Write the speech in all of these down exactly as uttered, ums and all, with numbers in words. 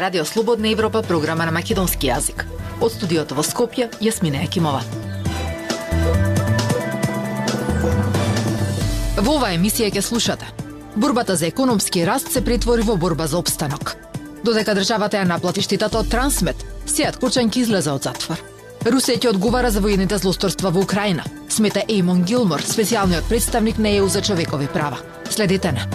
Радио Слободна Европа, програма на македонски јазик. Од студиото во Скопје, Јасмина Екимова. Во оваа емисија ќе слушате: борбата за економски раст се претвори во борба за опстанок. Додека државата ја наплати штетата од Трансмет, Сејат Кочан ќе излезе од затвор. Русија ќе одговара за воените злосторства во Украина, смета Еймон Гилмор, специјалниот представник на Е У за човекови права. Следете на.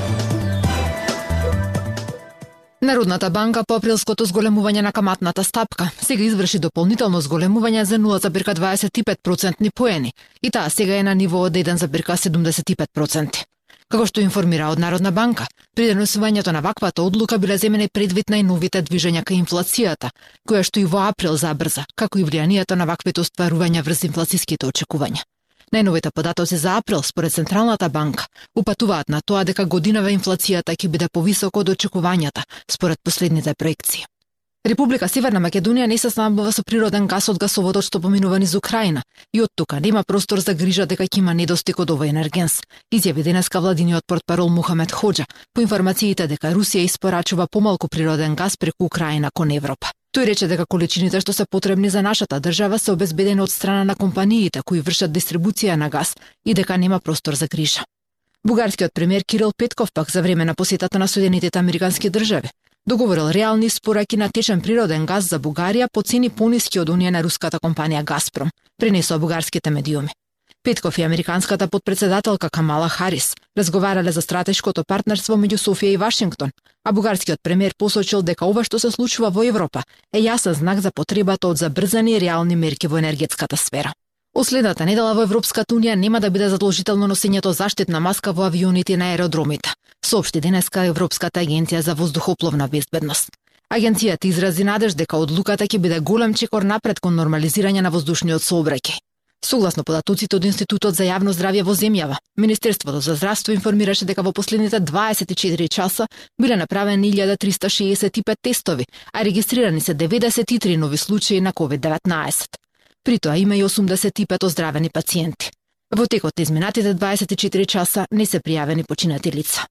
Народната банка по априлското зголемување на каматната стапка сега изврши дополнително зголемување за нула зарез дваесет и пет процентни поени и таа сега е на ниво од еден зарез седумдесет и пет проценти. Како што информира од Народна банка, при донесувањето на ваквата одлука биле земени предвид најновите движења кај инфлацијата, која што и во април забрза, како и влијанието на ваквите остварувања врз инфлацијските очекувања. Најновите податоци за април, според Централната банка, упатуваат на тоа дека годинава инфлацијата ќе биде повисока од очекувањата, според последните проекции. Република Северна Македонија не се снабдува со природен гас од гасоводот што поминува низ Украина и од тука нема простор за грижа дека ќе има недостиг од овој енергенс, изјави денеска владиниот портпарол Мухамед Хоџа по информациите дека Русија испорачува помалку природен гас преку Украина кон Европа. Тој рече дека количините што се потребни за нашата држава се обезбедени од страна на компаниите кои вршат дистрибуција на газ и дека нема простор за грижа. Бугарскиот премиер Кирил Петков пак за време на посетата на Соединетите американски држави договорил реални спораки на течен природен газ за Бугарија по цени пониски од оние на руската компанија Газпром, пренесоа бугарските медиуми. Петков и американската подпредседателка Камала Харис разговарале за стратешкото партнерство меѓу Софија и Вашингтон, а бугарскиот премиер посочил дека ова што се случува во Европа е јасен знак за потребата од забрзани и реални мерки во енергетската сфера. Од следната недела во Европската унија нема да биде задолжително носењето заштитна маска во авионите на аеродромите, соопшти денеска Европската агенција за воздухопловна безбедност. Агенцијата изрази надеж дека одлуката ќе биде голем чекор напред кон нормализирање на воздушниот сообраќај. Согласно податоците од Институтот за јавно здравје во земјава, Министерството за здравство информираше дека во последните дваесет и четири часа биле направени илјада триста шеесет и пет тестови, а регистрирани се деветдесет и три нови случаи на ковид деветнаесет. При тоа има и осумдесет и пет оздравени пациенти. Во текот на изминатите дваесет и четири часа не се пријавени починати лица.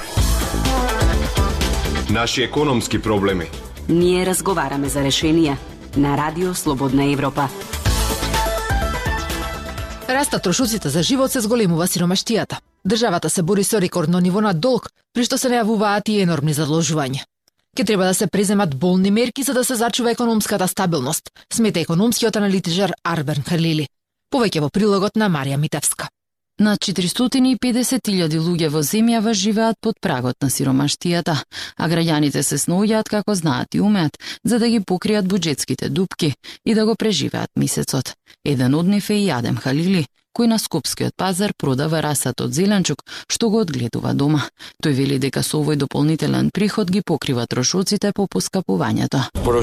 Наши економски проблеми. Ние разговараме за решенија на Радио Слободна Европа. Растат трошоците за живот, се зголемува сиромаштијата. Државата се бори со рекордно ниво на долг, при што се најавуваат и енормни задложувања. Ке треба да се преземат болни мерки за да се зачува економската стабилност, смета економскиот аналитичар Арбен Халили. Повеќе во прилогот на Марија Митевска. Над четиристотини и педесет илјади луѓе во земјава живеат под прагот на сиромаштијата, а граѓаните се сноѓаат како знаат и умеат за да ги покријат буџетските дупки и да го преживеат месецот. Еден од нив е и Адем Халили, кој на скопскиот пазар продава расат од зеленчук што го одгледува дома. Тој вели дека со овој дополнителен приход ги покрива трошоците по поскапувањето.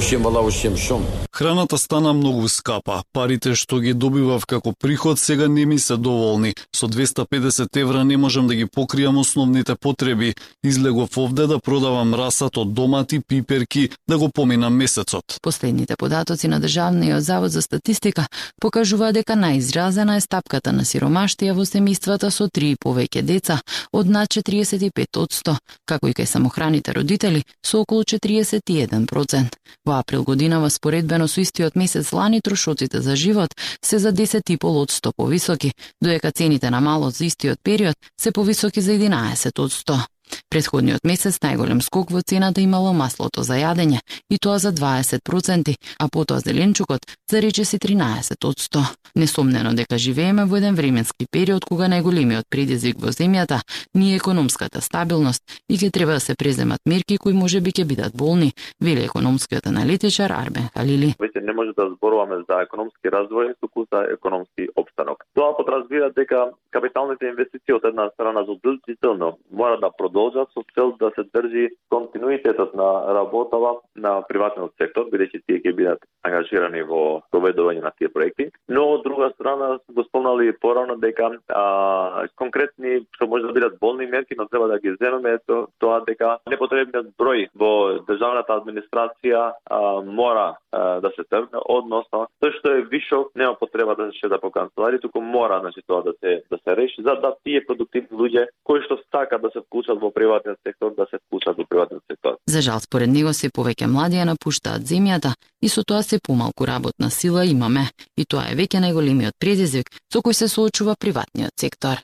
Храната стана многу скапа. Парите што ги добивав како приход сега не ми се доволни. Со двесте и педесет евра не можам да ги покријам основните потреби. Излегов овде да продавам расат од домати, пиперки, да го поминам месецот. Последните податоци на Државниот завод за статистика покажува дека најизразена е стапката на сиромаштија во семејствата со три и повеќе деца од над четириесет и пет одсто, како и кај самохраните родители со околу четириесет и еден процент. Во април годинава споредбено со истиот месец лани трошоците за живот се за десет и пет одсто повисоки, додека цените на малот за истиот период се повисоки за единаесет одсто. Претходниот месец најголем скок во цената имало маслото за јадење, и тоа за дваесет проценти, а потоа зеленчукот за речиси тринаесет одсто. Несомнено дека живееме во еден временски период кога најголемиот предизвик во земјата ни е економската стабилност и ќе треба да се преземат мерки кои можеби ќе бидат болни, вели економскиот аналитичар Арбен Халили. Веќе не може да зборуваме за економски развој, туку за економски опстанок. Тоа подразбира дека капиталните инвестиции од една страна задолжително мора да продолжат со цел да се држи континуитетот на работава на приватниот сектор, бидејќи тие ќе бидат ангажирани во проведување на тие проекти. Но од друга страна го спомнали порано дека а, конкретни што може да бидат болни мерки, но треба да ги земеме то, тоа дека непотребниот број во државната администрација а, мора а, да се тргне, односно тој што е вишок нема потреба да се да по канцелари, туку мора значи тоа да се да се реши за да тие продуктивни луѓе кои што сакаат да се вклучат во приватниот сектор да се вклучат во приватниот сектор. За жал според него се повеќе млади ја напуштаат земјата и со тоа се помалку работна сила имаме. И тоа е веќе најголемиот предизвик со кој се соочува приватниот сектор.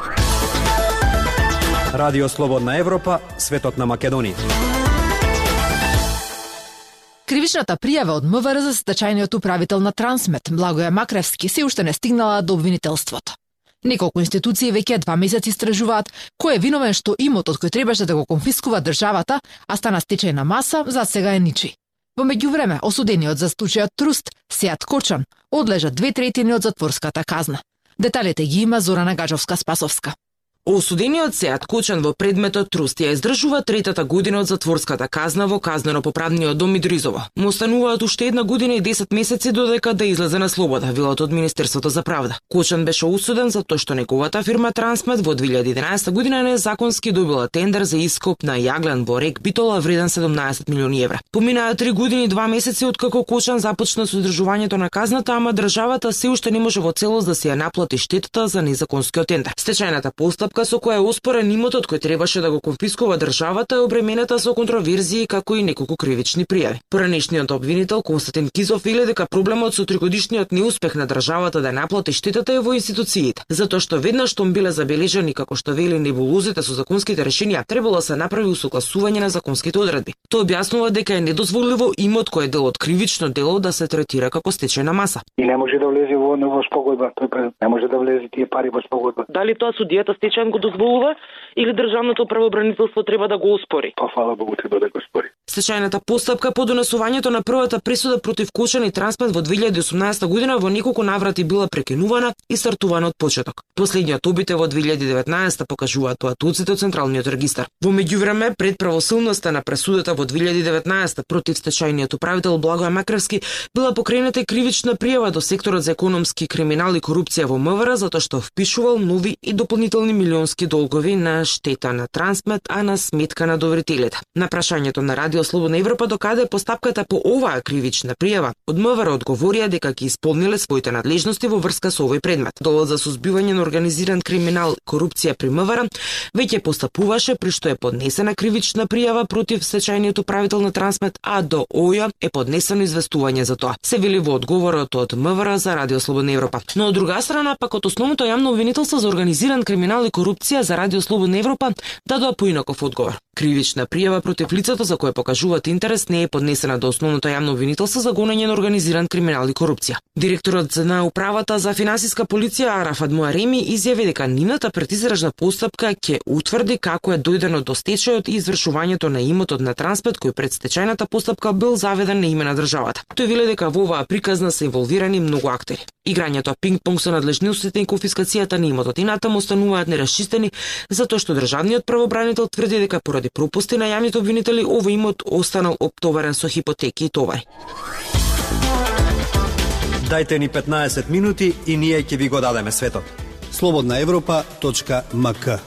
Радио Слободна Европа, светот на Македонија. Кривичната пријава од МВР за стечајниот управител на Трансмет, Благоја Макревски, се уште не стигнала до обвинителството. Неколку институции веќе два месеци истражуваат кој е виновен што имотот кој требаше да го конфискува државата, а стана стечајна маса, за сега е ничи. Во меѓувреме, осудениот за случајот Труст, Сеат Кочан, одлежа две третини од затворската казна. Деталите ги има Зорана Гаджовска-Спасовска. Осудениот Сеат Кочан во предметот Труст ја издржува третата година од затворската казна во казнено-поправниот дом Идризово. Му остануваат уште една година и десет месеци додека да излезе на слобода, велат од Министерството за правда. Кочан беше осуден за тоа што неговата фирма Трансмет во две илјади и единаесета година незаконски добила тендер за ископ на јаглен во рек Битола вреден седумнаесет милиони евра. Поминаа три години и два месеци откако Кочан започна со издржувањето на казната, ама државата се уште не може во целост да се ја наплати штетата за незаконскиот тендер. Стечајната постапка со која е оспорен имотот кој требаше да го конфискува државата е обременета со контроверзии како и неколку кривични пријави. Поранешниот обвинител Константин Кизов вели дека проблемот со тригодишниот неуспех на државата да наплати штетата е во институциите, затоа што веднаш штом биле забележани како што вели небулозите со законските решенија, требало да се направи усогласување на законските одредби. Тој објаснува дека е недозволиво имот кој е дел од кривично дело да се третира како стечајна маса. И не може да влезе во во спогодба, тој не може да влезе тие пари во спогодба. Дали тоа судијата стечајн го дозволува или државното правообранителство треба да го оспори? Па фала Богу треба да го оспори. Стечајната постапка по донесувањето на првата пресуда против Кочан и Трансмет во две илјади и осумнаесета година во неколку наврати била прекинувана и стартувана од почеток. Последниот обид во две илјади и деветнаесета покажуваат поатоците од Централниот регистар. Во меѓувреме, пред правосилноста на пресудата во две илјади и деветнаесета против стечајниот управител Благоја Макревски била покрената кривична пријава до секторот за економски криминал и корупција во МВР затоа што впишувал нови и дополнителни милионски долгови на штета на Трансмет, а на сметка на доверителите. На прашањето на Радио Слободна Европа докаде постапката по оваа кривична пријава, од МВР одговорија дека ќе исполниле своите надлежности во врска со овој предмет. Делот за сузбивање на организиран криминал и корупција при МВР веќе постапуваше при што е поднесена кривична пријава против стечајниот управител на Трансмет, а до ОЈ е поднесено известување за тоа. Се вели во одговорот од МВР за Радио Слободна Европа. Но од друга страна, пак од основното јавно обвинителство за организиран криминал и корупција за Радио Слободна Европа дадоа поинаков одговор. Кривична пријава против лицето за кое покажуваат интерес не е поднесена до основното јавно обвинителство за гонење на организиран криминал и корупција. Директорот на управата за финансиска полиција Арафат Муареми изјави дека нивната предизражна постапка ќе утврди како е дојдено до стечајот и извршувањето на имотот на Трансмет кој пред стечајната постапка бил заведен на име на државата. Тој вели дека во оваа приказна се инволвирани многу актери. Играњето пинг-понг со надлежностите и конфискацијата на имотот и натаму остануваат нерасчистени затоа што државниот правобранител тврди дека поради пропусти на јавните обвинители овој имот останал оптоварен со хипотеки и товари. Дајте ни петнаесет минути и ние ќе ви го дадеме светот. слободна европа точка ем ка.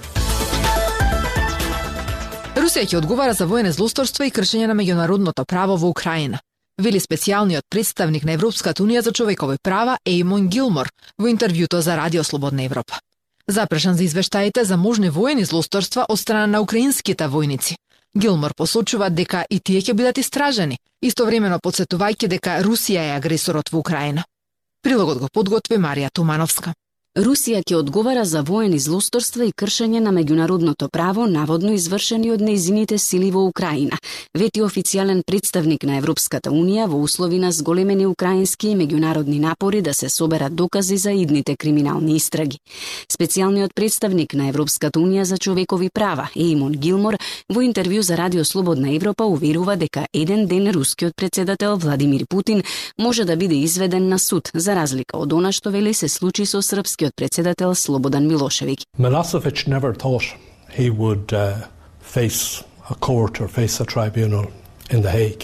Русија ќе одговара за воене злосторство и кршење на меѓународното право во Украина, вели специјалниот представник на Европската унија за човекови права Ејмон Гилмор во интервјуто за Радио Слободна Европа. Запрашан за извештаите за можни воени злосторства од страна на украинските војници, Гилмор посочува дека и тие ќе бидат истражени, истовремено подсетувајќи дека Русија е агресорот во Украина. Прилогот го подготви Марија Тумановска. Русија ќе одговара за воени злосторства и кршење на меѓународното право, наводно извршени од нејзините сили во Украина, вети официјален представник на Европската унија во услови на зголемени украински и меѓународни напори да се соберат докази за идните криминални истраги. Специјалниот представник на Европската унија за човекови права, Ејмон Гилмор, во интервју за Радио Слободна Европа уверува дека еден ден рускиот председател Владимир Путин може да биде изведен на суд, за разлика од она што вели се случи со српски председател Слободан Милошевиќ. Milosevic never thought he would uh, face a court or face a tribunal in The Hague.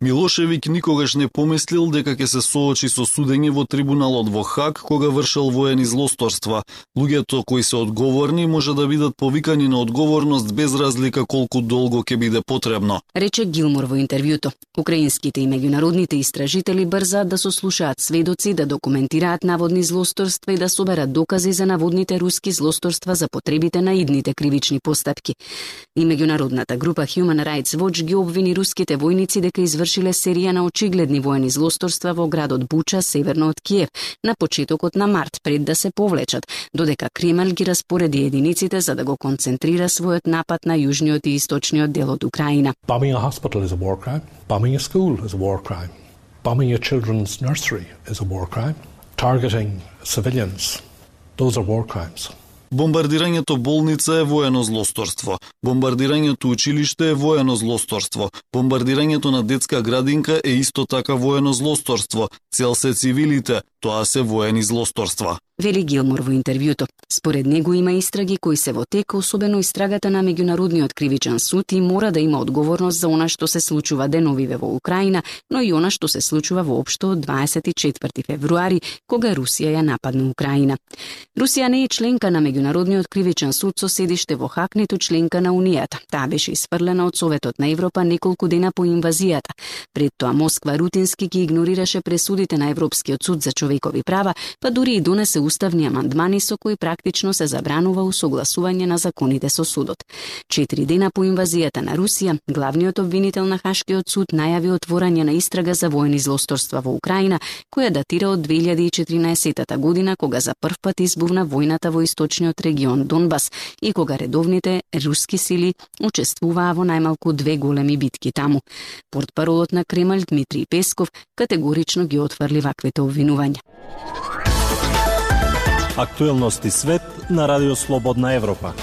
Милошевиќ никогаш не помислил дека ќе се соочи со судење во трибуналот во Хаг кога вршел воени злосторства. Луѓето кои се одговорни може да бидат повикани на одговорност без разлика колку долго ќе биде потребно, рече Гилмор во интервјуто. Украинските и меѓународните истражители брзаат да сослушаат сведоци, да документираат наводни злосторства и да соберат докази за наводните руски злосторства за потребите на идните кривични постапки. И меѓународната група Human Rights Watch ги обвини руските војници дека извршиле серија на очигледни воени злосторства во градот Буча, северно од Киев, на почетокот на март, пред да се повлечат, додека Кремљ ги распореди единиците за да го концентрира својот напад на јужниот и источниот дел од Украина. Bombing a hospital is a war crime. Bombing a school is a war crime. Bombing a children's nursery is a war crime. Targeting civilians, those are war crimes. Бомбардирањето болница е воено злосторство. Бомбардирањето училиште е воено злосторство. Бомбардирањето на детска градинка е исто така воено злосторство. Цел се цивилите, тоа се воени злосторства. Вели Гилмор во интервјуто. Според него има истраги кои се во тек, особено истрагата на Меѓународниот кривичен суд, и мора да има одговорност за она што се случува деновиве во Украина, но и она што се случува воопшто од дваесет и четврти февруари, кога Русија ја нападна Украина. Русија не е членка на Меѓународниот кривичен суд со седиште во Хаг, ниту членка на Унијата. Таа беше испрлена од Советот на Европа неколку дена по инвазијата. Пред тоа Москва рутински ги игнорираше пресудите на Европскиот суд за човекови права, па дури и донесе уставни амандмани со кои практично се забранува усогласување на законите со судот. Четири дена по инвазијата на Русија, главниот обвинител на Хашкиот суд најави отворање на истрага за воени злосторства во Украина, која датира од две илјади и четиринаесетта година, кога за прв пат избувна војната во источниот регион Донбас и кога редовните руски сили учествуваа во најмалку две големи битки таму. Портпаролот на Кремљ Дмитриј Песков категорично ги отфрли ваквите обвинувања. Актуелности свет на Радио Слободна Европа.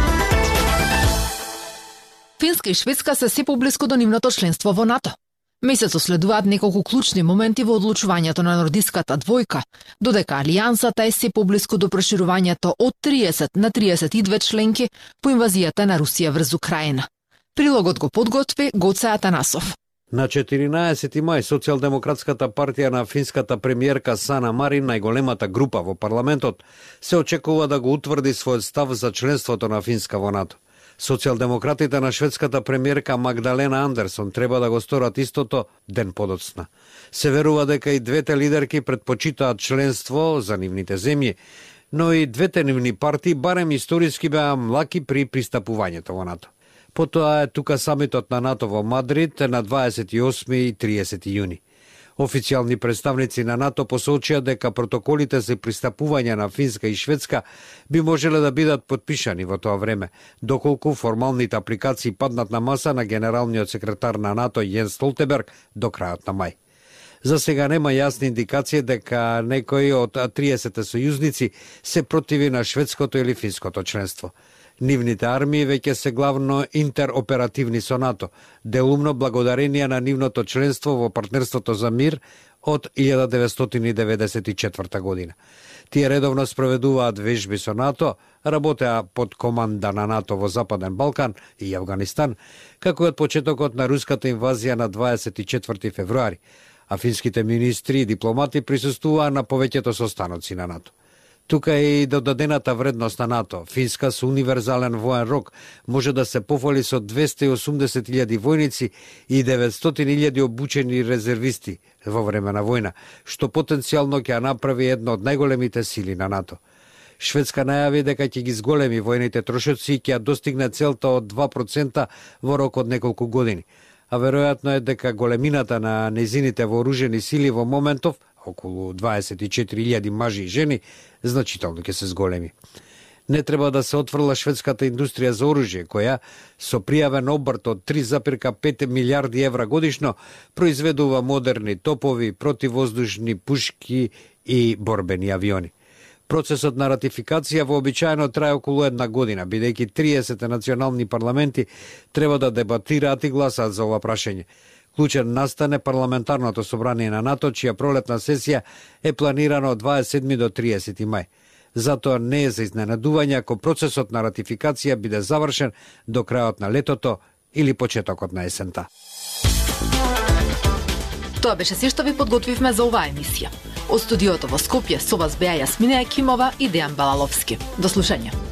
Финска и Шведска се се поблиску до нивното членство во НАТО. Месецо следуваат неколку клучни моменти во одлучувањето на нордиската двојка, додека алијансата е се поблиску до проширувањето од триесет на триесет и две членки по инвазијата на Русија врз Украина. Прилогот го подготви Гоце Атанасов. На четиринаесети мај Социјалдемократската партија на финската премиерка Сана Марин, најголемата група во парламентот, се очекува да го утврди својот став за членството на Финска во НАТО. Социјалдемократите на шведската премиерка Магдалена Андерсон треба да го сторат истото ден подоцна. Се верува дека и двете лидерки предпочитаат членство за нивните земји, но и двете нивни партии барем историски беа млаки при пристапувањето во НАТО. Потоа е тука самитот на НАТО во Мадрид на дваесет и осми и триесети јуни. Официјални представници на НАТО посочија дека протоколите за пристапување на Финска и Шведска би можеле да бидат подпишани во тоа време, доколку формалните апликации паднат на маса на генералниот секретар на НАТО Јенс Столтенберг до крајот на мај. За сега нема јасни индикации дека некои од триесет сојузници се противи на шведското или финското членство. Нивните армии веќе се главно интероперативни со НАТО, делумно благодарение на нивното членство во партнерството за мир од илјада деветстотини и деветдесет и четврта година. Тие редовно спроведуваат вежби со НАТО, работеа под команда на НАТО во Западен Балкан и Авганистан, како од почетокот на руската инвазија на дваесет и четврти февруари, а финските министри и дипломати присуствуваа на повеќето состаноци на НАТО. Тука е и додадената вредност на НАТО. Финска со универзален воен рок може да се пофали со двесте и осумдесет илјади војници и деветстотини илјади обучени резервисти во време на војна, што потенцијално ќе направи една од најголемите сили на НАТО. Шведска најави дека ќе ги зголеми војните трошоци и ќе достигне целта од два процента во рок од неколку години. А веројатно е дека големината на незините вооружени сили во моментов, околу дваесет и четири илјади мажи и жени, значително ќе се зголеми. Не треба да се отфрла шведската индустрија за оружје, која со пријавен обрт од три запирка пет милијарди евра годишно произведува модерни топови, противвоздушни пушки и борбени авиони. Процесот на ратификација вообичаено трае околу една година, бидејќи триесет национални парламенти треба да дебатираат и гласаат за ова прашање. Клучен настане парламентарното собрание на НАТО, чија пролетна сесија е планирана од дваесет и седми до триесети мај. Затоа не е за изненадување ако процесот на ратификација биде завршен до крајот на летото или почетокот на есента. Тоа беше се што ви подготвивме за оваа емисија. Од студиото во Скопје со вас беа Јасмина Екимова и Дејан Балаловски. До слушање.